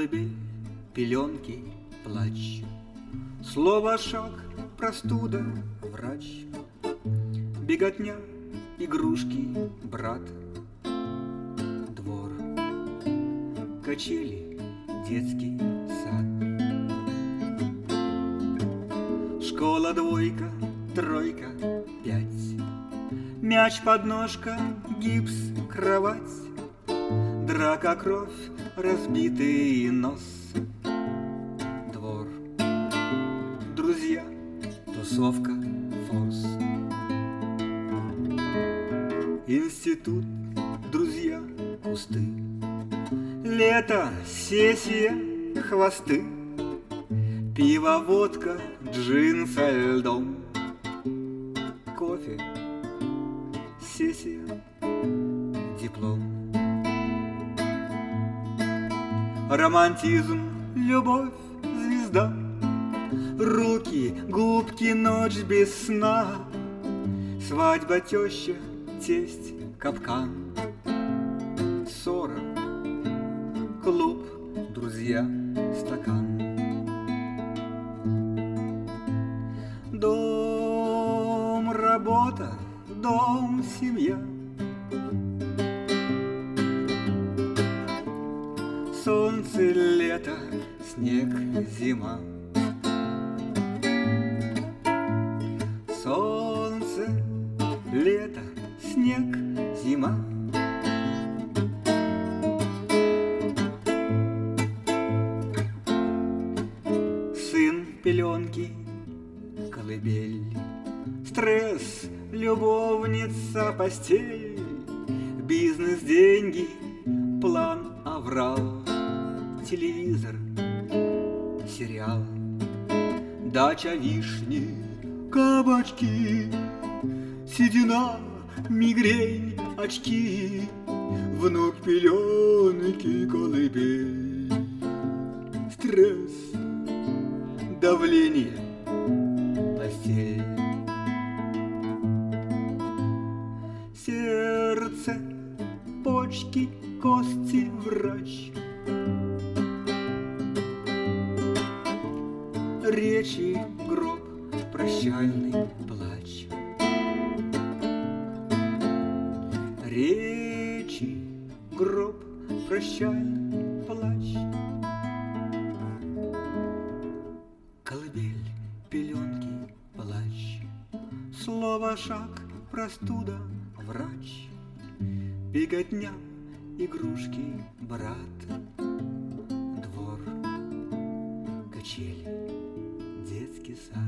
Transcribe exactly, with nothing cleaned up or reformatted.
Колыбель, пеленки, плач, слово шаг, простуда, врач, беготня, игрушки, брат, двор, качели, детский сад. Школа двойка, тройка, пять, мяч, подножка, гипс, кровать, драка, кровь, разбитый нос, двор, друзья, тусовка, форс, институт, друзья, кусты, лето, сессия, хвосты, пиво, водка, джин со льдом, кофе, сессия, диплом. Романтизм, любовь, звезда, руки, губки, ночь без сна, свадьба, теща, тесть, капкан, ссора, клуб, друзья, стакан. Дом, работа, дом, семья, солнце, лето, снег, зима. Солнце, лето, снег, зима. Сын, пеленки, колыбель, стресс, любовница, постель, бизнес, деньги, план, аврал, телевизор, сериал, дача, вишни, кабачки, седина, мигрень, очки, внук, пеленки, колыбель, стресс, давление, постель, сердце, почки, кости, врач, речи, гроб, прощальный плач, речи, гроб, прощальный плач. Колыбель, пеленки, плач, слово шаг, простуда, врач, беготня, игрушки, брат, двор, качели, детский сад.